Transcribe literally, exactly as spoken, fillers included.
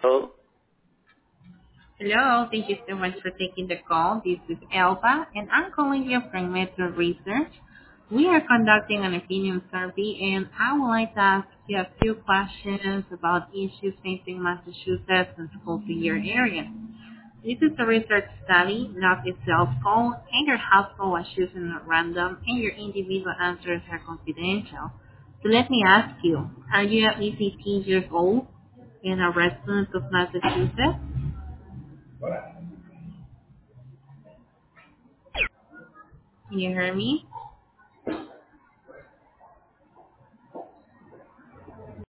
Oh, Hello. Thank you so much for taking the call. This is Elba, and I'm calling you from Metro Research. We are conducting an opinion survey, and I would like to ask you a few questions about issues facing Massachusetts and schools in your area. This is a research study, not a sales call, and your household was chosen at random, and your individual answers are confidential. So let me ask you, are you at least eighteen years old and a resident of Massachusetts? Can you hear me?